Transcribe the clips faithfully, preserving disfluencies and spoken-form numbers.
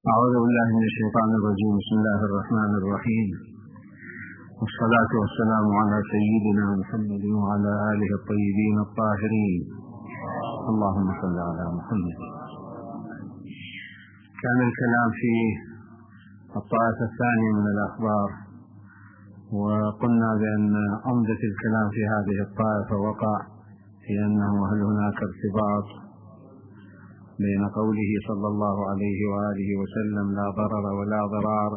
أعوذ بالله من الشيطان الرجيم. بسم الله الرحمن الرحيم، والصلاة والسلام على سيدنا محمد وعلى آله الطيبين الطاهرين. اللهم صل على محمد. كان الكلام في الطائفة الثانية من الأخبار، وقلنا بأن عمدة الكلام في هذه الطائفة وقع في أنه هل هناك ارتباط بين قوله صلى الله عليه وآله وسلم لا ضرر ولا ضرار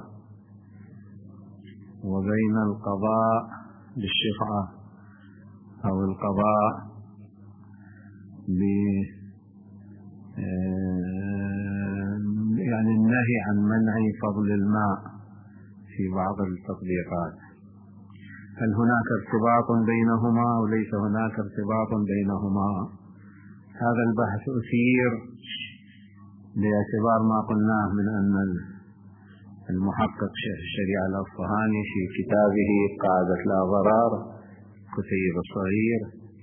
وبين القضاء بالشفعة أو القضاء ب يعني النهي عن منع فضل الماء في بعض التطبيقات. هل هناك ارتباط بينهما أو ليس هناك ارتباط بينهما؟ هذا البحث أثير باعتبار ما قلناه من أن المحقق الشريعة الأصفهاني في كتابه قاعدة لا ضرار كتيب الصغير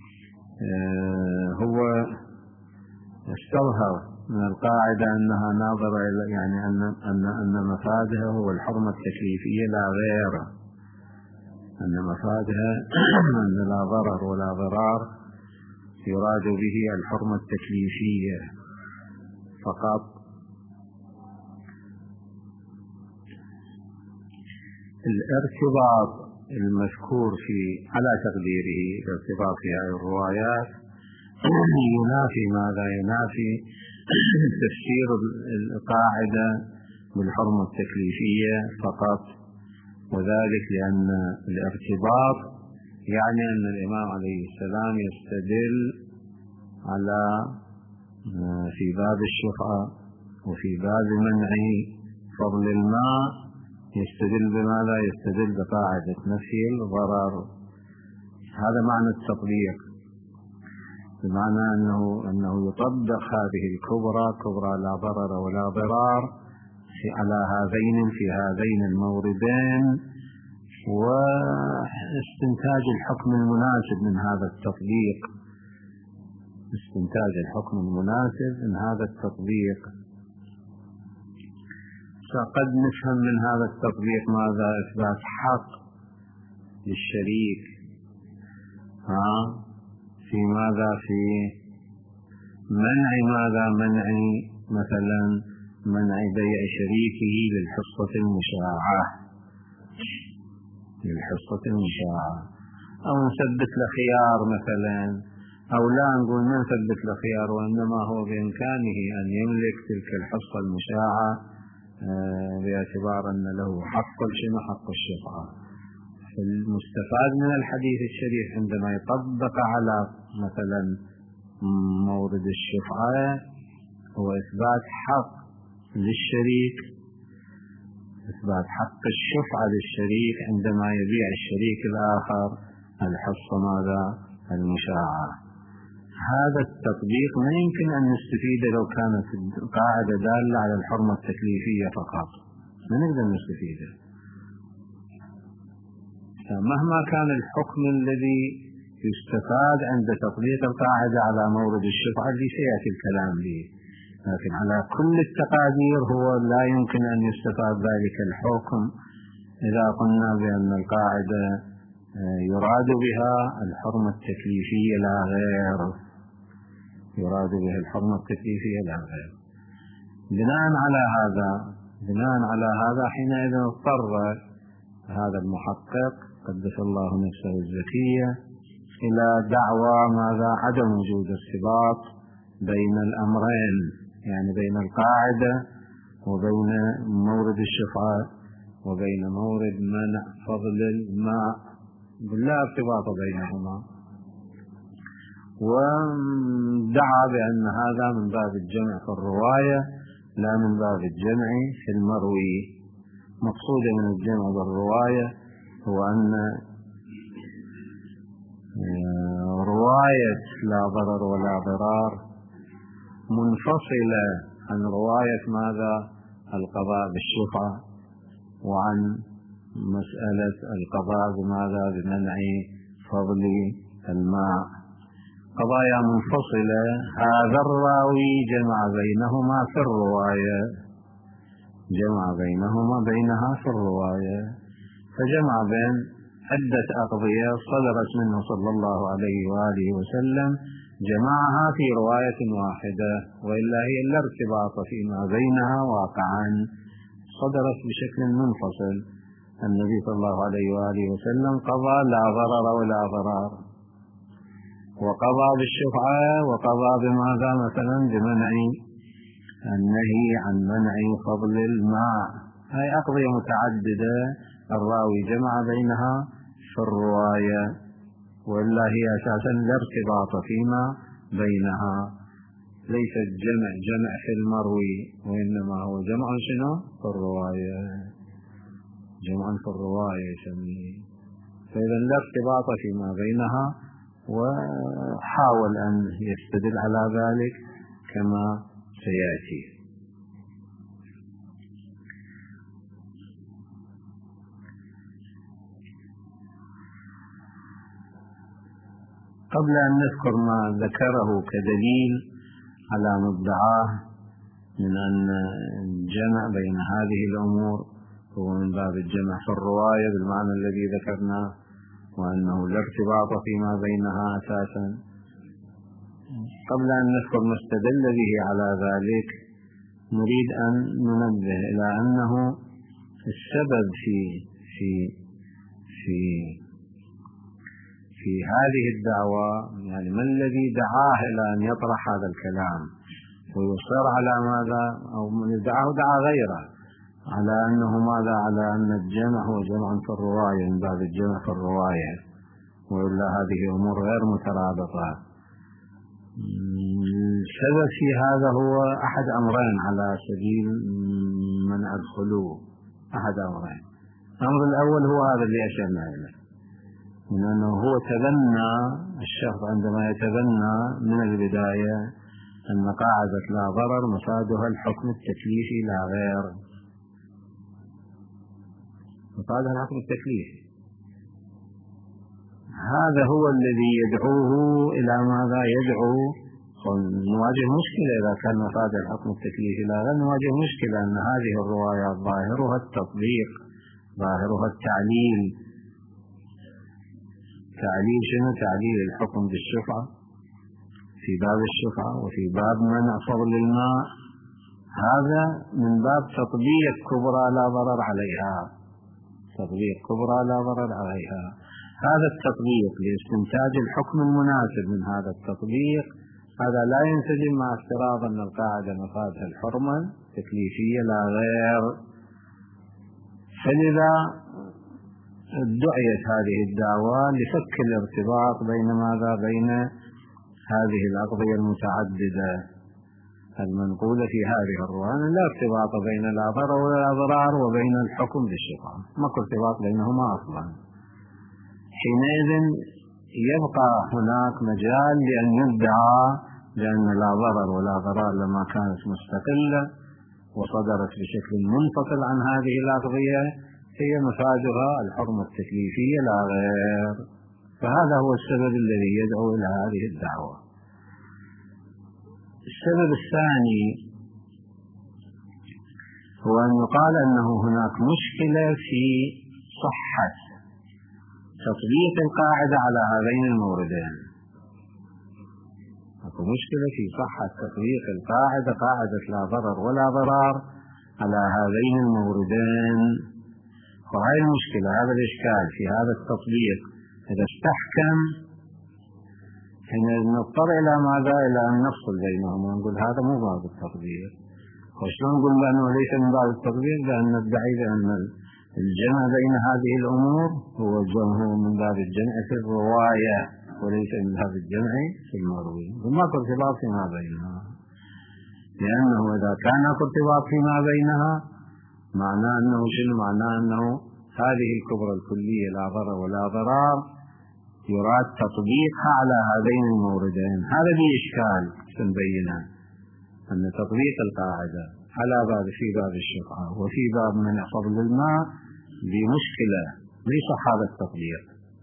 هو استظهر من القاعدة أنها ناظرة يعني أن أن أن مفادها هو الحرمة التكليفية لا غير، أن مفادها أن لا ضرر ولا ضرار يراد به الحرمة التكليفية فقط. الارتباط المذكور في على تقديره الارتباط في هذه الروايات ينافي ماذا؟ ينافي تفسير القاعدة بالحرمة التكليفية فقط، وذلك لأن الارتباط يعني أن الإمام عليه السلام يستدل على في باب الشفعة وفي باب منع فضل الماء يستدل بماذا؟ يستدل بقاعدة نفي الضرر. هذا معنى التطبيق، بمعنى أنه أنه يطبق هذه الكبرى كبرى لا ضرر ولا ضرار في على هذين في هذين الموردين، واستنتاج الحكم المناسب من هذا التطبيق استنتاج الحكم المناسب من هذا التطبيق. فقد نفهم من هذا التطبيق ماذا؟ إثبات حق للشريك ها في ماذا؟ في منع ماذا؟ منع مثلا منع بيع شريكه للحصة المشاعة للحصة المشاعة أو نثبت له خيار مثلا، أو لا نقول ما نثبت له خيار، وإنما هو بإمكانه أن يملك تلك الحصة المشاعة باعتبار أن له حق شنو؟ حق الشفعة. المستفاد من الحديث الشريف عندما يطبق على مثلا مورد الشفعة هو إثبات حق للشريك، إثبات حق الشفعة للشريك عندما يبيع الشريك الآخر الحصة ماذا؟ المشاعة. هذا التطبيق ما يمكن أن نستفيد لو كانت القاعدة دالة على الحرمة التكليفية فقط، ما نقدر نستفيده. فمهما كان الحكم الذي يستفاد عند تطبيق القاعدة على مورد الشفعة اللي سيأتي الكلام به، لكن على كل التقادير هو لا يمكن أن يستفاد ذلك الحكم إذا قلنا بأن القاعدة يراد بها الحرمة التكليفية لا غير، يراد بها الحرمة التكليفية لا غير. بناء على هذا بناء على هذا حينئذ اضطر هذا المحقق قدس الله نفسه الزكية إلى دعوى ماذا؟ عدم وجود ارتباط بين الأمرين، يعني بين القاعدة وبين مورد الشفعة وبين مورد منع فضل الماء، لا ارتباط بينهما، ودعا بأن هذا من باب الجمع في الرواية لا من باب الجمع في المروي. مقصود من الجمع بالرواية هو أن رواية لا ضرر ولا ضرار منفصلة عن رواية ماذا؟ القضاء بالشفعة، وعن مسألة القضاء بماذا؟ بمنع فضل الماء. قضايا منفصلة، هذا الراوي جمع بينهما في الرواية جمع بينهما بينها في الرواية، فجمع بين عدة أقضية صدرت منه صلى الله عليه وآله وسلم، جمعها في رواية واحدة، وإلا هي لا ارتباط فيما بينها واقعا، صدرت بشكل منفصل. النبي صلى الله عليه وآله وسلم قضى لا ضرر ولا ضرار، وقضى بالشفعة، وقضى بماذا مثلا بمنع النهي عن منع فضل الماء. هاي أقضية متعددة الراوي جمع بينها في الرواية، وإلا هي أساسا لا ارتباط فيما بينها، ليس الجمع جمع في المروي، وإنما هو جمع شنو في الرواية، جمع في الرواية يسميه. فإذا لا ارتباط فيما بينها، وحاول أن يستدل على ذلك كما سيأتي. قبل أن نذكر ما ذكره كدليل على مدعاه من أن الجمع بين هذه الأمور هو من باب الجمع في الرواية بالمعنى الذي ذكرناه، وأنه لا ارتباط فيما بينها أساسا، قبل أن نذكر ما استدل به على ذلك نريد أن ننبه إلى أنه السبب في في في في هذه الدعوة، يعني ما الذي دعاه إلى أن يطرح هذا الكلام ويصر على ماذا، أو من دعاه دعا غيره على أنه ماذا، على أن الجمع هو جمع في الرواية من باب الجمع في الرواية، وإلا هذه أمور غير مترابطة. السبب في هذا هو أحد أمرين على سبيل منع الخلو، أحد أمرين. الأمر الأول هو هذا اللي أشرنا إليه، من أنه هو تبنى الشخص عندما يتبنى من البداية أن قاعدة لا ضرر مفادها الحكم التكليفي لا غير، مفادها الحكم التكليفي. هذا هو الذي يدعوه إلى ماذا، يدعو نواجه مشكلة إذا كان مفاد الحكم التكليفي لا غير، نواجه مشكلة أن هذه الروايات ظاهرها التطبيق، ظاهرها التعليل. تعليل شنو؟ تعليل الحكم بالشفعة في باب الشفعة وفي باب منع فضل الماء، هذا من باب تطبيق كبرى لا ضرر عليها، تطبيق كبرى لا ضرر عليها. هذا التطبيق لاستنتاج الحكم المناسب من هذا التطبيق، هذا لا ينسجم مع افتراض أن القاعدة مفادها الحرمة التكليفية لا غير. فلذا دعيت هذه الدعوة لفك الارتباط بين ماذا، بين هذه الأقضية المتعددة المنقولة في هذه الرواية، لا ارتباط بين لا ضرر ولا ضرار وبين الحكم بالشفعة، ما ارتباط بينهما أصلا. حينئذ يبقى هناك مجال لأن يدعى بأن لا ضرر ولا ضرار لما كانت مستقلة وصدرت بشكل منفصل عن هذه الأقضية هي مفادها الحرمة التكليفية لا غير. فهذا هو السبب الذي يدعو إلى هذه الدعوة. السبب الثاني هو أن يقال أنه هناك مشكلة في صحة تطبيق القاعدة على هذين الموردين. هناك مشكلة في صحة تطبيق القاعدة، قاعدة لا ضرر ولا ضرار، على هذين الموردين. وهذه المشكلة، هذا الإشكال في هذا التطبيق إذا استحكم حين نضطر إلى ماذا، إلى أن نفصل بينهما ونقول هذا مو باب التطبيق. وشلون نقول بأنه ليس من باب التطبيق؟ لأن ندعي بأن الجمع بين هذه الأمور هو الجمع من باب الجمع في الرواية وليس من باب الجمع في المروي، وما ارتباط فيما بينها. لأنه إذا كان ارتباط فيما بينها معناه أنه شنو؟ معناه أنه هذه الكبرى الكلية لا ضرر ولا ضرار يراد تطبيقها على هذين الموردين. هذا بإشكال سنبينه، أن تطبيق القاعدة على باب في باب الشفعة وفي باب منع فضل الماء بمشكلة، ليس هذا التطبيق.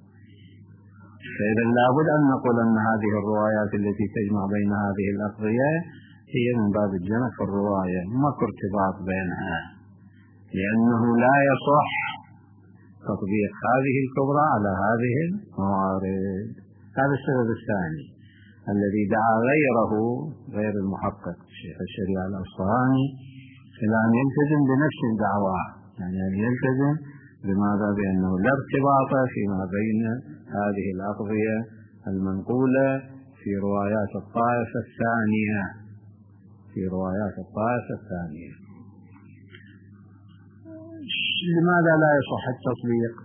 فإذا لابد أن نقول أن هذه الروايات التي تجمع بين هذه الأقضية هي من باب الجمع في الرواية، ما ارتباط بينها. لأنه لا يصح تطبيق هذه الكبرى على هذه الموارد. هذا السبب الثاني الذي دعا غيره غير المحقق شيخ الشريعة الأصفهاني إلى أن يلتزم بنفس الدعوة، يعني أن يلتزم بماذا؟ بأنه لا ارتباط فيما بين هذه الأقضية المنقولة في روايات الطائفة الثانية في روايات الطائفة الثانية. لماذا لا يصح التطبيق؟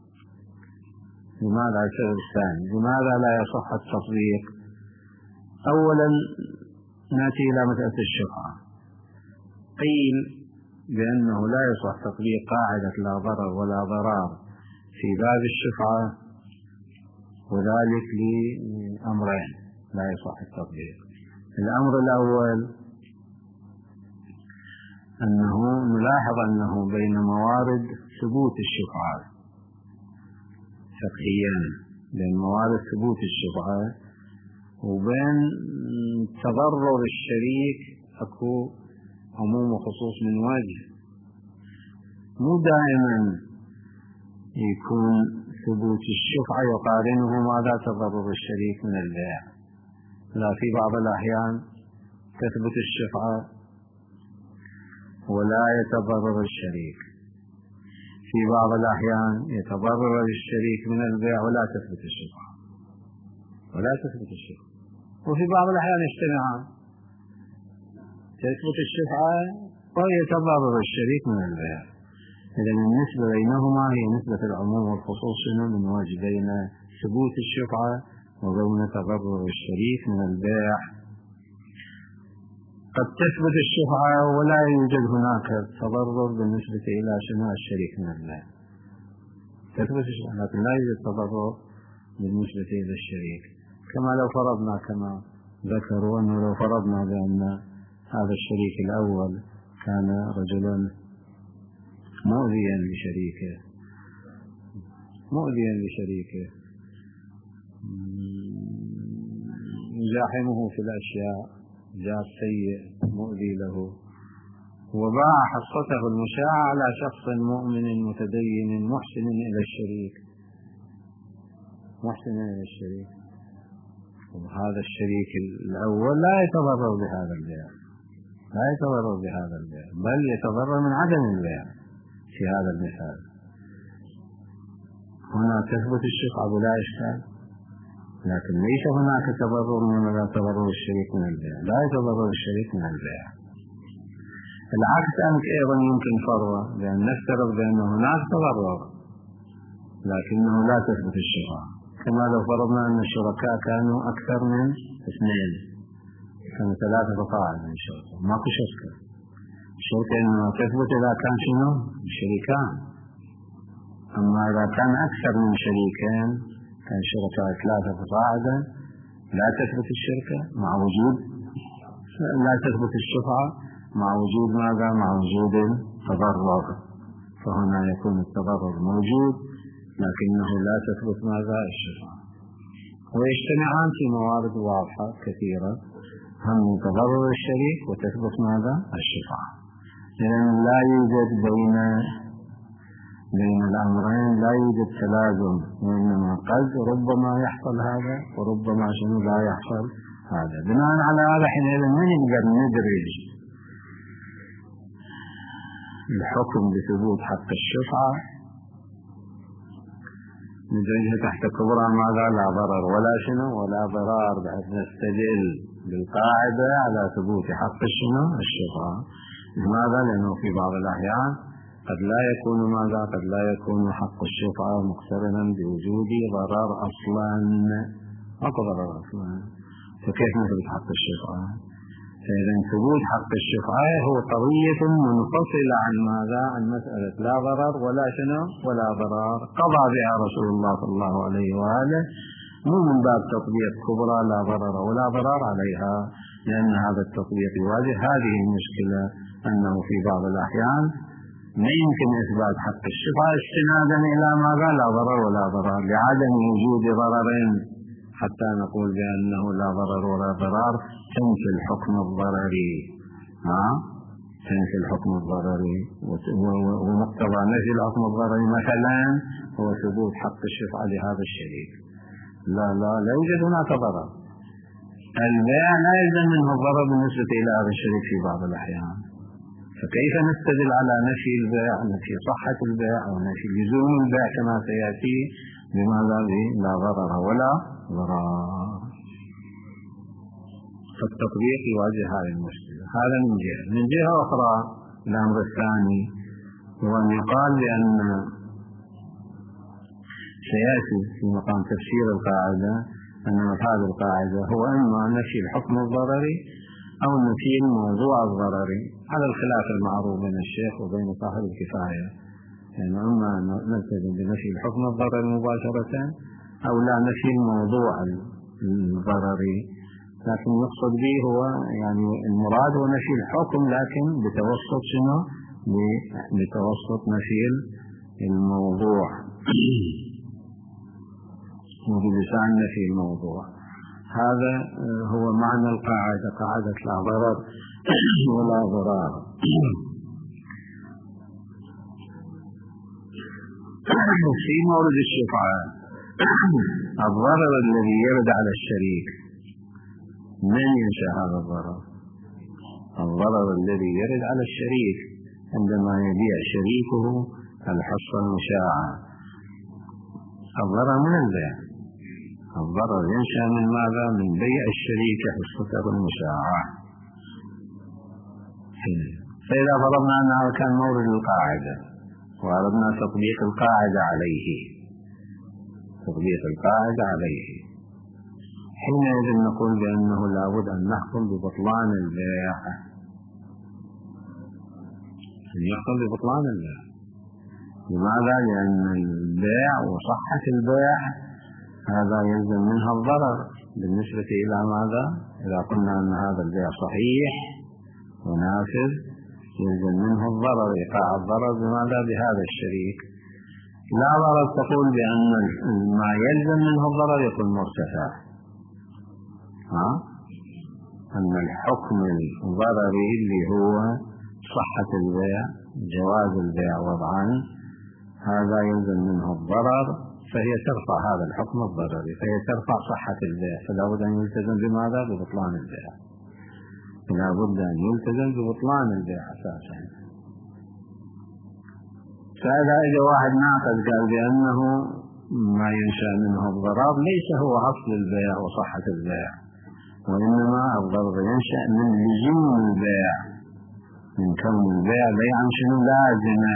لماذا السبب الثاني لماذا لا يصح التطبيق؟ أولا نأتي إلى مسألة الشفعة. قيل بأنه لا يصح تطبيق قاعدة لا ضرر ولا ضرار في باب الشفعة، وذلك لأمرين لا يصح التطبيق. الأمر الأول أنه نلاحظ أنه بين موارد ثبوت الشفعة فقهيا، بين موارد ثبوت الشفعة وبين تضرر الشريك أكو عموم وخصوص من وجه. مو دائما يكون ثبوت الشفعة يقارنه ماذا تضرر الشريك من البيع، لا، في بعض الأحيان تثبت الشفعة ولا يتضرر الشريك، في بعض الأحيان يتضرر الشريك من البيع ولا تثبت الشفعة ولا تثبت الشفعة وفي بعض الأحيان يجتمعان، تثبت الشفعة ويتضرر الشريك من البيع. إذن النسبة بينهما هي نسبة العموم والخصوص من وجه بين ثبوت الشفعة وبين تضرر الشريك من البيع. قد تثبت الشفعة ولا يوجد هناك تضرر بالنسبة إلى شناء الشريك من البيع، تثبت الشفعة لكن لا يوجد تضرر بالنسبة إلى الشريك. كما لو فرضنا كما ذكروا أنه لو فرضنا بأن هذا الشريك الأول كان رجلا مؤذيا لشريكه مؤذيا لشريكه يزاحمه في الأشياء، جار سيء مؤذي له، وباع حصته المشاعة على شخص مؤمن متدين محسن إلى الشريك محسن إلى الشريك وهذا الشريك الأول لا يتضرر بهذا البيع لا يتضرر بهذا البيع بل يتضرر من عدم البيع. في هذا المثال هنا تثبت الشفعة بلا إشكال، لكن ليس هناك تضرر من لا تضرر الشريك من البيع، لا يتضرر الشريك من البيع. العكس أنك أيضا يمكن فرضه، لأن نفترض بأن هناك تضرر لكنه لا تثبت الشفعة، كما لو فرضنا أن الشركاء كانوا أكثر من اثنين، كانوا ثلاثة فقاعد من شركة، ماكو شركة. الشركة إنما تثبت إذا كان شنو؟ شريكان. أما إذا كان أكثر من شريكين، كان شركاء ثلاثة فقاعدا، لا تثبت الشركة مع وجود لا تثبت الشفعة مع وجود ماذا؟ مع وجود تضرر، فهنا يكون التضرر موجود لكنه لا تثبت ماذا؟ الشفعة. ويجتمعان في موارد واضحة كثيرة، هم من تضرر الشريك وتثبت ماذا؟ الشفعة. لأن لا يوجد بين بين الأمرين لا يوجد تلازم، وإنما قد ربما يحصل هذا وربما شنو لا يحصل هذا. بناء على هذا حينئذ ما نقدر ندرج الحكم بثبوت حق الشفعة ندرجها تحت كبرى ماذا؟ لا ضرر ولا شنو ولا ضرار، بحيث نستدل بالقاعدة على ثبوت حق الشنو؟ الشفعة. لماذا؟ لأنه في بعض الأحيان قد لا يكون ماذا؟ قد لا يكون حق الشفعة مقترنا بوجود ضرر أصلا، أكو ضرر أصلا، فكيف نثبت حق الشفعة؟ فإذا ثبوت حق الشفعة هو قضية منفصلة عن ماذا؟ عن مسألة لا ضرر ولا شنو ولا ضرار قضى بها رسول الله صلى الله عليه وآله، مو من باب تطبيق كبرى لا ضرر ولا ضرار عليها، لأن هذا التطبيق يواجه هذه المشكلة أنه في بعض الأحيان ما يمكن إثبات حق الشفعة استنادا إلى ماذا؟ لا ضرر ولا ضرار، لعدم وجود ضررين حتى نقول بأنه لا ضرر ولا ضرار تنفي الحكم الضرري. ها؟ تنفي الحكم الضرري، ومقتضى نفي الحكم الضرري مثلا هو ثبوت حق الشفعة لهذا الشريك. لا لا لا يوجد هناك ضرر. البيع لا يلزم منه الضرر بالنسبة إلى هذا الشريك في بعض الأحيان، فكيف نستدل على نفي البيع، نفي صحة البيع أو نفي لزوم البيع كما سيأتي بماذا؟ لا ضرر ولا ضرار. فالتطبيق يواجه هذه المشكلة. هذا من جهة. من جهة أخرى الأمر الثاني هو أن يقال بأن سيأتي في مقام تفسير القاعدة أن مفاد القاعدة هو إما نفي الحكم الضرري أو نفي الموضوع الضرري، على الخلاف المعروف بين الشيخ وبين صاحب الكفاية، يعني إما نلتزم بنفي الحكم الضرري مباشرة أو لا نفي الموضوع الضرري. لكن يقصد به هو يعني المراد هو نفي الحكم، لكن بتوسط شنو؟ بتوسط نفي الموضوع وبلسان نفي الموضوع. هذا هو معنى القاعدة، قاعدة لا ضرر ولا ضرار. في مورد الشفعة الضرر الذي يرد على الشريك من ينشأ هذا الضرر؟ الضرر الذي يرد على الشريك عندما يبيع شريكه الحصة المشاعة. الضرر من البيع، الضرر ينشأ من ماذا؟ من بيع الشريك حصته المشاعة. فإذا فرضنا أنه كان مورد القاعدة وأردنا تطبيق القاعدة عليه، تطبيق القاعدة عليه حينئذ نقول بأنه لابد أن نحكم ببطلان البيع، أن يحكم ببطلان البيع. لماذا؟ لأن البيع وصحة البيع هذا يلزم منها الضرر بالنسبة إلى ماذا؟ إذا قلنا أن هذا البيع صحيح ونافذ يلزم منه الضرر، يقع الضرر بماذا؟ بهذا الشريك. لا ضرر تقول بأن ما يلزم منه الضرر يكون مرتفع، ها؟ أن الحكم الضرري اللي هو صحة البيع جواز البيع وضعا هذا يلزم منه الضرر، فهي ترفع هذا الحكم الضرري، فهي ترفع صحة البيع، فلا بد أن يلتزم بماذا؟ ببطلان البيع. لا بد أن يلتزم ببطلان البيع أساسا. فإذا إذا واحد ناقض قال بأنه ما ينشأ منه الضرر ليس هو أصل البيع وصحة البيع، وإنما الضرر ينشأ من لزوم البيع، من كون البيع بيعا شنو؟ لازما.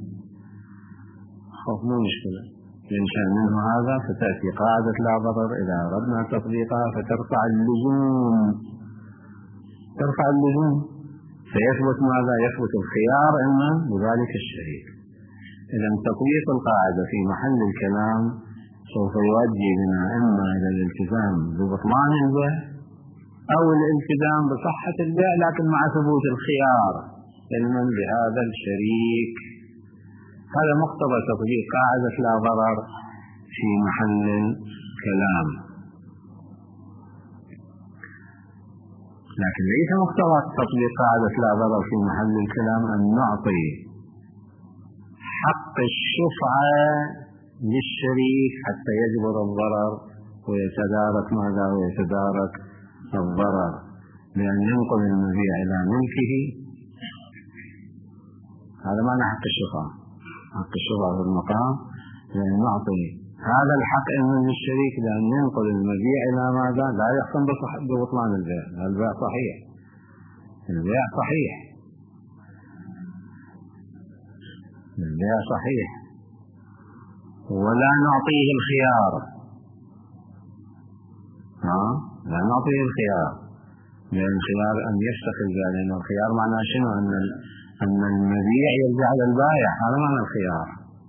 خوف مو مشكلة ينشأ منه هذا، فتأتي قاعدة لا ضرر إذا أردنا تطبيقها فترفع اللزوم، ترفع اللزوم، فيثبت ماذا؟ يثبت الخيار إما بذلك الشريك. إذا تطبيق القاعدة في محل الكلام سوف يؤدي بنا إما إلى الالتزام ببطلان البيع أو الالتزام بصحة البيع، لكن مع ثبوت الخيار علما بهذا الشريك. هذا مقتضى تطبيق قاعدة لا ضرر في محل الكلام. لكن ليس مقتضى تطبيق قاعدة لا ضرر في محل الكلام أن نعطي حق الشفعة للشريك حتى يجبر الضرر ويتدارك ماذا؟ ويتدارك الضرر بأن ينقل المبيع إلى ملكه. هذا معنى حق الشفعة. حق الشفعة في المقام لأن نعطي هذا الحق من الشريك لأن ينقل المبيع إلى ماذا؟ لا يحكم ببطلان البيع، البيع صحيح، البيع صحيح، البيع صحيح، ولا نعطيه الخيار، ها؟ لا نعطيه الخيار، لأن الخيار أن يفسخ البيع، لأن الخيار معناه شنو؟ أن أن المبيع يرجع على البائع، هذا معنى الخيار،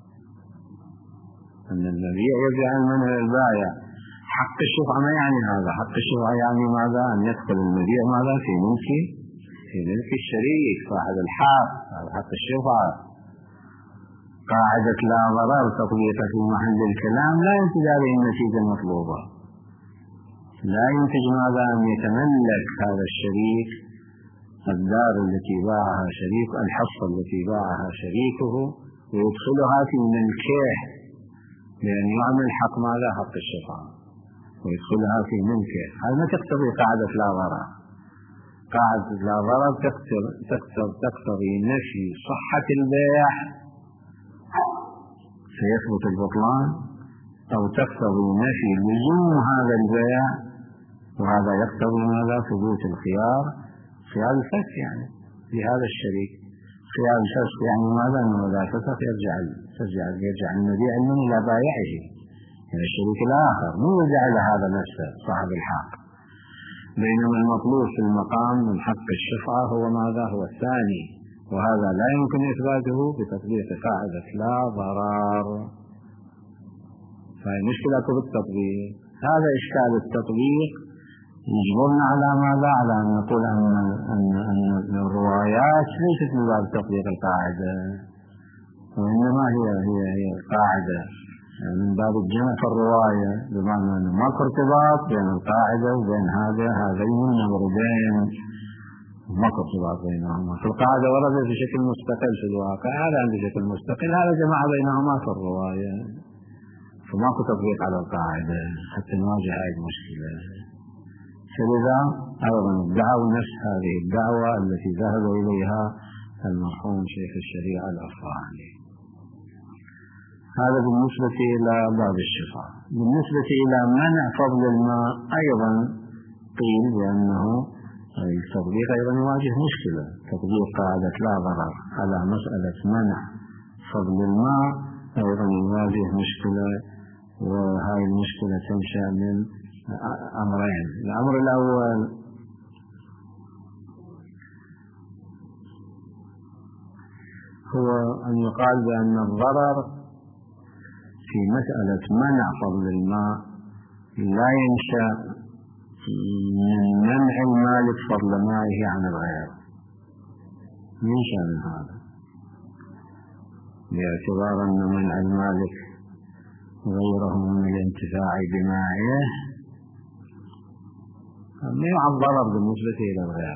أن المبيع يرجع من البائع. حق الشفعة ما يعني هذا، حق الشفعة يعني ماذا؟ أن يدخل المبيع ماذا؟ في ملك في ملك الشريك صاحب الحق، هذا حق الشفعة. قاعدة لا ضرر تطبيقها في محل الكلام لا ينتج هذه النتيجة المطلوبة، لا ينتج ماذا؟ أن يتملك هذا الشريك الدار التي باعها شريك الحصة التي باعها شريكه ويدخلها في ملكه لأن يعمل حق ماذا؟ حق الشفعة، ويدخلها في ملكه. هذا ما تقتضي قاعدة لا ضرر. قاعدة لا ضرر تقتضي نفي صحة البيع فيثبت البطلان، أو تقتضي نفي لزوم هذا البيع، وهذا يقتضي ماذا؟ ثبوت الخيار، خيار الفسخ يعني لهذا الشريك. خيار الفسخ يعني ماذا؟ أنه إذا فسخ يرجع يرجع يرجع المبيع من إلى بائعه إلى الشريك الآخر، مو يرجع إلى هذا نفسه صاحب الحق. بينما المطلوب في المقام من حق الشفعة هو ماذا؟ هو الثاني، وهذا لا يمكن إثباته بتطبيق قاعدة لا ضرر. فهي مشكلة بالتطبيق. هذا إشكال التطبيق يجبرنا على ماذا؟ على أن نقول أن أن أن الروايات ليست من باب تطبيق القاعدة، وإنما هي هي هي قاعدة من باب الجمع في الرواية، بمعنى أنه ماكو ارتباط بين القاعدة وبين هذا هذين الموردين، ماكو ارتباط بينهما. في القاعدة وردت بشكل مستقل في الواقع، هذا عنده بشكل مستقل، هذا جمع بينهما في الرواية، فماكو تطبيق على القاعدة حتى نواجه هذه المشكلة. فلذا أيضا ادعوا نفس هذه الدعوة التي ذهب إليها المرحوم شيخ الشريعة الأفغاني. هذا بالنسبة إلى باب الشفاعة. بالنسبة إلى منع فضل الماء أيضا قيل بأنه التطبيق أيضا يواجه مشكلة. تطبيق قاعدة لا ضرر على مسألة منع فضل الماء أيضا يواجه مشكلة، وهذه المشكلة تنشأ من أمرين. الأمر الأول هو أن يقال بأن الضرر في مسألة منع فضل الماء لا ينشأ من منع المالك فضل مائه عن الغير، ينشأ من هذا، باعتبار أن منع المالك غيره من الانتفاع بمائه ما يعد ضرر بالنسبة إلى الغير،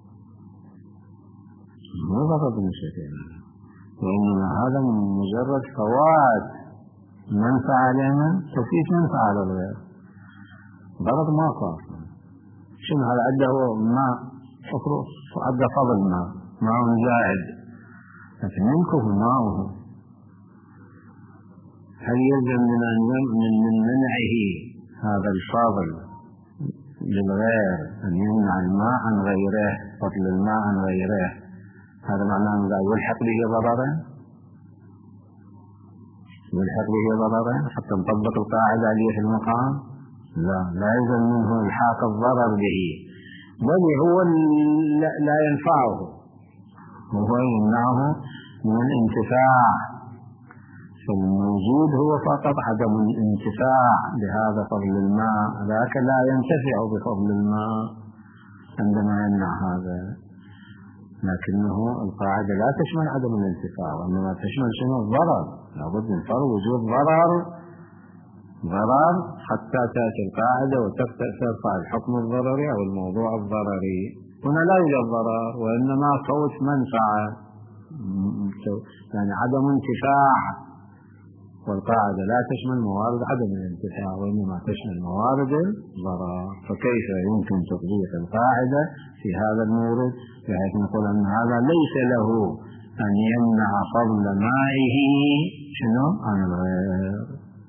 مو ضرر بالنسبة إلى الغير، وإنما هذا من مجرد فوات منفعة لمن تفيت منفعة للغير، ضرر ما صار. شنو هذا؟ عنده ماء عنده فضل ماء ماء زائد، لكن ينكف ماءه، هل يلزم من أن من من منعه هذا الفاضل للغير أن يمنع الماء عن غيره، فضل الماء عن غيره؟ هذا معناه أن لا يلحق به ضررا، يلحق به ضررا حتى نطبق القاعدة عليه في المقام؟ لا، لا يلزم منه الحاق الضرر به، بل هو لا ينفعه، وهو يمنعه من الانتفاع. فالموجود هو فقط عدم الانتفاع بهذا فضل الماء، لكن لا ينتفع بفضل الماء عندما يمنع هذا. لكنه القاعدة لا تشمل عدم الانتفاع، وإنما تشمل شنو؟ الضرر. لابد من فرض وجود ضرر ضرر حتى تأتي القاعدة وترفع الحكم الضرري أو الموضوع الضرري. هنا لا يوجد ضرر، وإنما فوت منفعة، يعني عدم انتفاع، والقاعدة لا تشمل موارد عدم الانتفاع، وإنما تشمل موارد الضرر. فكيف يمكن تطبيق القاعدة في هذا المورد بحيث نقول أن هذا ليس له أن يمنع فضل مائه شنو عن الغير،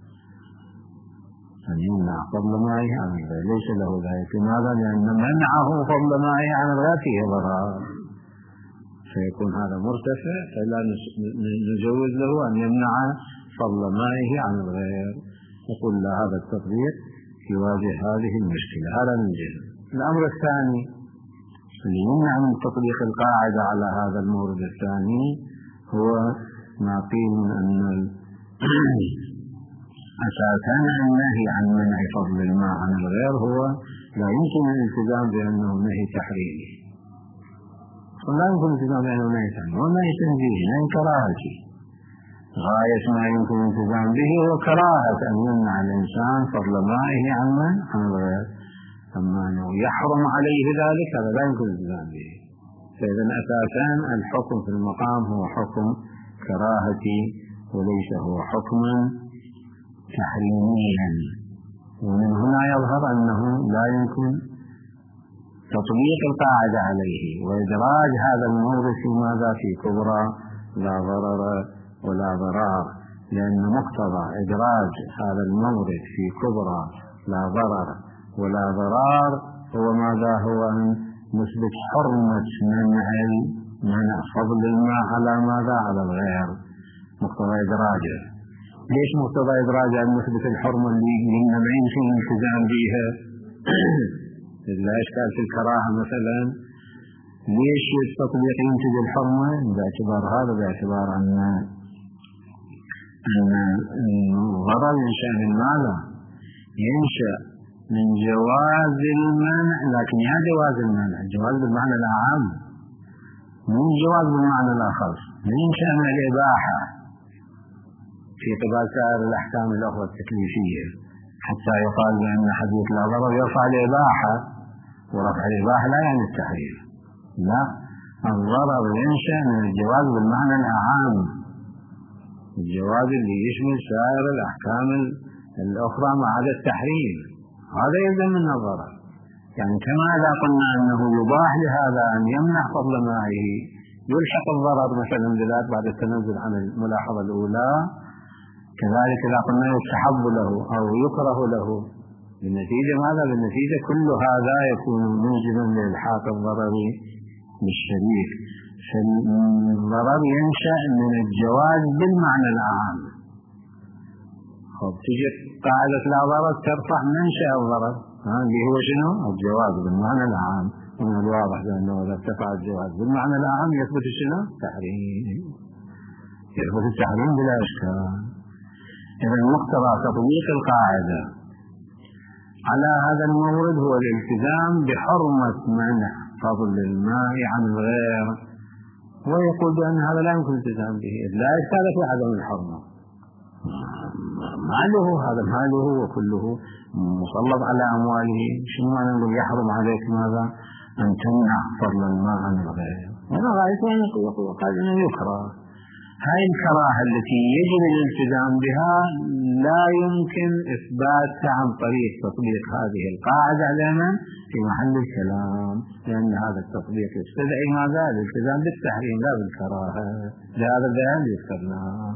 أن يمنع فضل مائه عن الغير، ليس له ذلك. لماذا؟ لأن منعه فضل مائه عن الغير فيه ضرر، فيكون هذا مرتفع، فلا نجوز له أن يمنع فضل مائه عن الغير. يقول لا، هذا التطبيق يواجه هذه المشكلة. هذا من جهة. الأمر الثاني اللي يمنع من تطبيق القاعدة على هذا المورد الثاني هو ما قيل من أن أساسا النهي عن منع فضل الماء عن الغير هو لا يمكن الالتزام بأنه نهي تحريمي، ولا يمكن الالتزام بأنه نهي تحريمي، هو نهي تنزيهي، نهي كراهتي. غاية ما يمكن الالتزام به هو كراهة أن يمنع الإنسان فضل مائه عن من عن الغير. أما أنه يحرم عليه ذلك هذا لا يمكن الالتزام به، فإذا أساسا الحكم في المقام هو حكم كراهة وليس هو حكما تحريميا. ومن هنا يظهر أنه لا يمكن تطبيق القاعدة عليه وإدراج هذا المورد في ماذا في كبرى لا ضرر ولا ضرار، لأن مقتضى إدراج هذا المورد في كبرى لا ضرر ولا ضرار هو ماذا؟ هو أن نثبت حرمة منع منع فضل الماء على ماذا؟ على الغير. مقتضى إدراجه. ليش مقتضى إدراجه أن نثبت الحرمة اللي قلنا ما يمكن الالتزام بها؟ لا إشكال في الكراهة مثلا، ليش التطبيق ينتج الحرمة؟ باعتبار هذا، باعتبار أن أن الضرر ينشأ من ماذا؟ ينشأ من جواز المنع، لكن يا جواز المنع جواز بالمعنى الأعم من جواز بالمعنى الآخر، ينشأ من الإباحة في قبال سائر الأحكام الأخرى التكليفية، حتى يقال بأن حديث لا ضرر يرفع الإباحة، ورفع الإباحة لا يعني التحريم، لا، الضرر ينشأ من الجواز بالمعنى الأعم، الجواز اللي يشمل سائر الأحكام الأخرى ما عدا التحريم، هذا يلزم من الضرر. يعني كما إذا قلنا أنه يباح لهذا أن يمنع فضل مائه يلحق الضرر مثلا بذلك بعد التنزل عن الملاحظة الأولى، كذلك إذا قلنا يستحب له أو يكره له، بالنتيجة ماذا؟ بالنتيجة كل هذا يكون موجبا لإلحاق الضرر بالشريك. فالضرر ينشأ من الجواز بالمعنى العام. خب تجي قاعدة لا ضرر ترفع منشأ الضرر، اللي هو شنو؟ الجواز بالمعنى العام. ومن الواضح بأنه إذا ارتفع الجواز بالمعنى العام يثبت شنو؟ تحريم، يثبت التحريم بلا إشكال. إذا مقتضى تطبيق القاعدة على هذا المورد هو الالتزام بحرمة منع فضل الماء عن الغير، ويقول بأن هذا لا يمكن الالتزام به، لا إشكال في عدم الحرمة، ماله هذا ماله وكله مسلط على أمواله، شنو معنى نقول يحرم عليك ماذا؟ أن تمنع فضل الماء عن الغير؟ أنا رأيت أن قال أنه يكره. هاي الكراهة التي يجب الالتزام بها لا يمكن إثباتها عن طريق تطبيق هذه القاعدة علينا في محل الكلام، لأن هذا التطبيق يستدعي ماذا؟ الالتزام بالتحريم لا بالكراهة، لهذا البيان ذكرناه.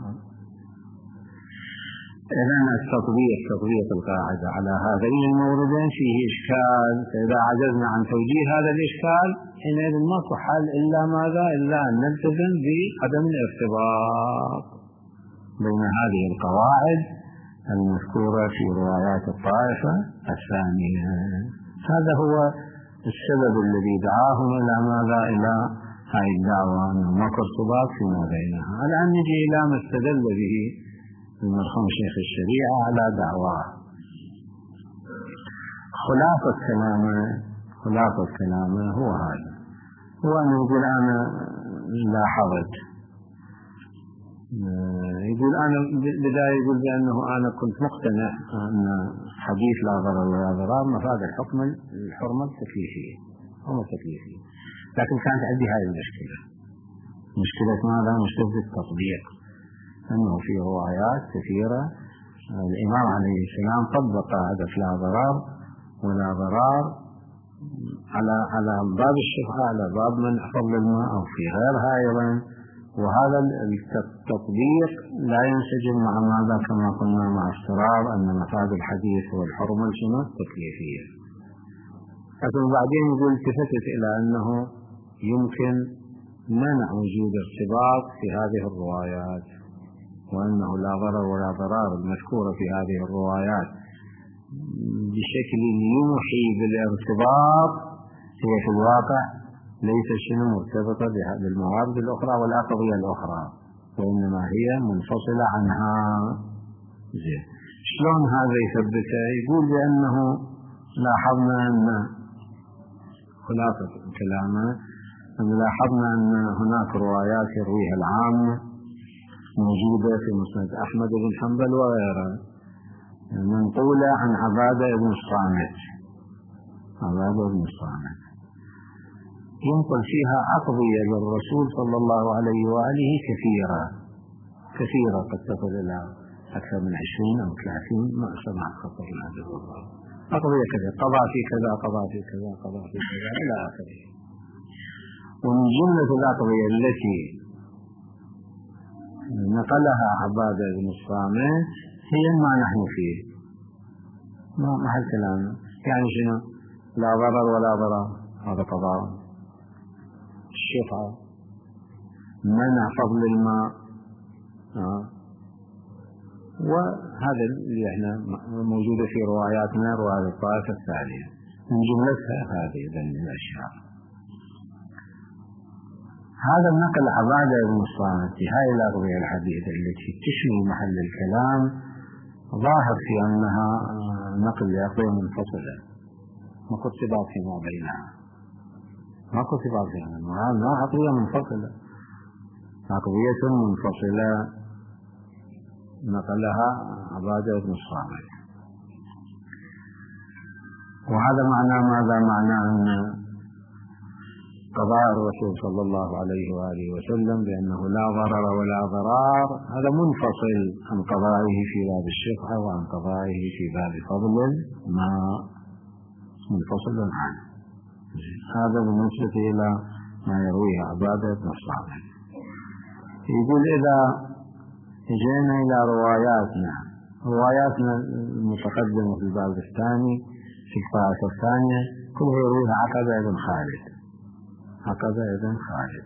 إذن التطبيق تطبيق القاعدة على هذين الموردين فيه إشكال، فإذا عجزنا عن توجيه هذا الإشكال حينئذ ماكو حل إلا ماذا؟ إلا أن نلتزم بعدم الارتباط بين هذه القواعد المذكورة في روايات الطائفة الثانية. هذا هو السبب الذي دعاهم إلى ماذا؟ إلى هاي الدعوة أنه ماكو ارتباط فيما بينها. الآن نجي إلى ما استدل به المرحوم شيخ الشريعة على دعواه. خلاصة كلامه خلاصة كلامه هو هذا، هو أن يقول أنا لاحظت، يقول أنا بداية يقول بأنه أنا كنت مقتنع أن حديث لا ضرر ولا ضرار مفاد الحكم الحرمة التكليفية حرمة التكليفية، لكن كانت عندي هذه المشكلة، مشكلة ماذا؟ مشكلة التطبيق، أنه في روايات كثيرة الإمام عليه السلام طبق هذا لا ضرار ولا ضرار على على باب الشفعة، على باب من فضل الماء أو في غيرها أيضا، وهذا التطبيق لا ينسجم مع ماذا؟ كما قلنا مع افتراض أن مفاد الحديث هو الحرمة التكليفية. لكن بعدين يقول التفتت إلى أنه يمكن منع وجود ارتباط في هذه الروايات، وأنه لا ضرر ولا ضرار المذكورة في هذه الروايات بشكل يوحي بالارتباط هي في الواقع ليس شنو مرتبطة بالموارد الأخرى والأقضية الأخرى، وإنما هي منفصلة عنها. زين، شلون هذا يثبتها؟ يقول بأنه لاحظنا أن خلاصة كلامه أن لاحظنا أن هناك روايات يرويها العامة موجودة في مسند أحمد بن حنبل وغيره منقولة عن عبادة بن الصامت عبادة بن الصامت ينقل فيها أقضية للرسول صلى الله عليه وآله كثيرة كثيرة قد تصل إلى أكثر من عشرين أو ثلاثين ما سمعت خطر العدد والله أقضية كذا قضاء في كذا قضاء في كذا قضاء في كذا إلى آخره. ومن جملة الأقضية التي نقلها عبادة بن الصامت هي ما نحن فيه، ما محل كلام. يعني شنو؟ لا ضرر ولا ضرر، هذا قضاء. الشفعة، منع فضل الماء، آه. وهذا اللي احنا موجودة في رواياتنا، رواية الطائفة الثانية من جملتها هذه الأشياء. هذا النقل عبادة بن الصامت في هذه الأقضية الحديثة التي تشمل محل الكلام ظاهر في أنها نقل لأقضية منفصلة، ما كنت ارتباط فيما بينها، ما كنت ارتباط فيها، ما أقضية منفصلة، أقضية منفصلة نقلها عبادة بن الصامت. وهذا معنى ماذا؟ معنى أن قضاء الرسول صلى الله عليه وآله وسلم بأنه لا ضرر ولا ضرار هذا منفصل عن قضائه في باب الشفعة وعن قضائه في باب فضل الماء، منفصل عنه. هذا بالنسبة إلى ما يرويه عبادة بن الصامت. يقول إذا جئنا إلى رواياتنا رواياتنا المتقدمة في الباب الثاني في الطائفة الثانية كلها يرويها عقبة بن خالد، عقبة بن خالد.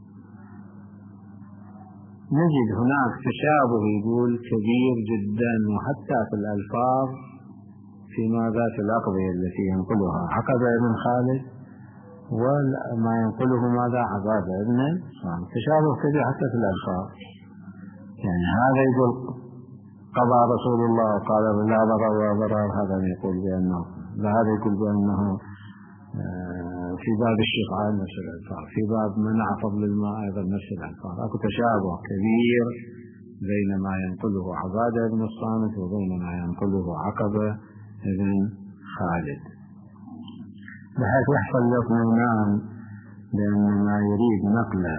نجد هناك تشابه يقول كبير جدا وحتى في الألفاظ فيما ذات الأقضية التي ينقلها عقبة بن خالد وما ينقله ماذا عبادة بن الصامت، تشابه كبير حتى في الألفاظ. يعني هذا يقول قضى رسول الله قال لا ضرر ولا ضرر، هذا يقول بأنه لا، هذا يقول بأنه في باب الشفعة نفس الألفاظ، في باب منع فضل الماء أيضا نفس الألفاظ. أكو تشابه كبير بين ما ينقله عبادة بن الصامت وبين ما ينقله عقبة بن خالد، بحيث يحصل الاطمئنان بأن ما يريد نقله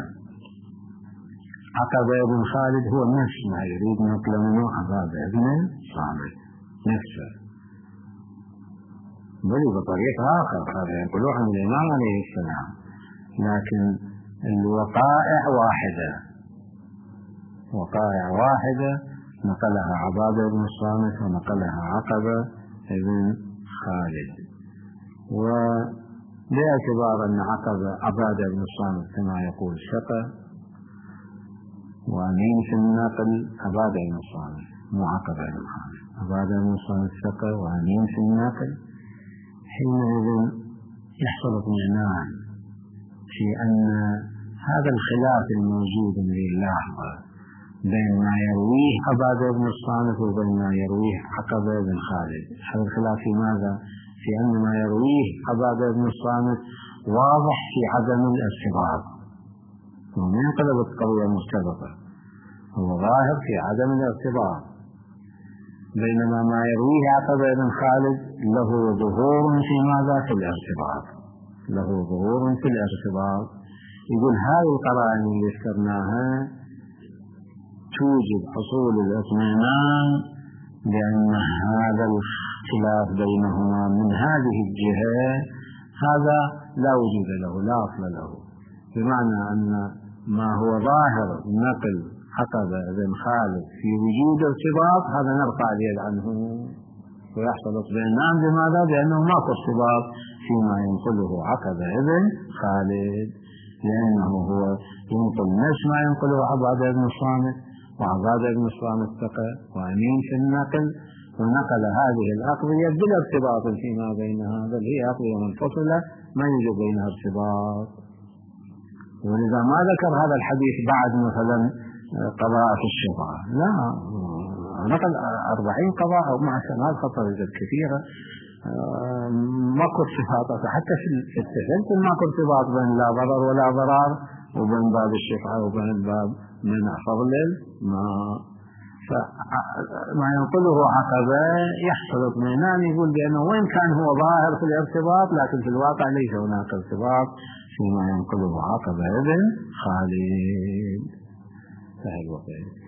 عقبة بن خالد هو نفس ما يريد نقله منه عبادة بن الصامت نفسه، بل بطريقة آخر. هذا ينقلوه عن الإمام عليه السلام، لكن الوقائع واحدة، وقائع واحدة نقلها عبادة بن الصامت ونقلها عقبة بن خالد. وباعتبار أن عقبة عبادة بن الصامت كما يقول ثقة وأمين في النقل عبادة بن الصامت مو عقبة بن خالد، عبادة بن الصامت ثقة وأمين في النقل، حينئذ يحصل اطمئنان في أن هذا الخلاف الموجود من اللحظة بين ما يرويه عبادة بن الصامت وبين ما يرويه عقبة بن خالد، هذا الخلاف في ماذا؟ في أن ما يرويه عبادة بن الصامت واضح في عدم الارتباط، وما انقلبت قضية مرتبطة، هو ظاهر في عدم الارتباط، بينما ما يرويه عقبة بن خالد له ظهور في ماذا؟ في الارتباط، له ظهور في الارتباط. يقول هذه القرائن اللي ذكرناها توجب حصول الاطمئنان بأن هذا الخلاف بينهما من هذه الجهة هذا لا وجود له، لا أصل له، بمعنى أن ما هو ظاهر نقل عقبة بن خالد في وجود ارتباط هذا نرفع اليد عنه ويحصل اطمئنان. بماذا؟ بأنه ما في ارتباط فيما ينقله عقبة بن خالد، لأنه هو ينقل نفس ما ينقله عبادة بن الصامت، وعبادة بن الصامت ثقة وأمين في النقل، ونقل هذه الأقضية بالارتباط فيما بينها، بل هي أقضية منفصلة ما يوجد بينها ارتباط. ولذا ما ذكر هذا الحديث بعد مثلا قضاء في الشفعة، لا، نقل أربعين قضاء أو مع سنوات خطر كثيرة ماكو ارتباط، حتى في التسلسل ماكو ارتباط بين لا ضرر ولا ضرار وبين باب الشفعة وبين باب منع فضل الماء. فما ينقله عقبة يحصل اطمئنان، يقول بأنه وإن كان هو ظاهر في الارتباط لكن في الواقع ليس هناك ارتباط فيما ينقله عقبة ابن خالد. فهل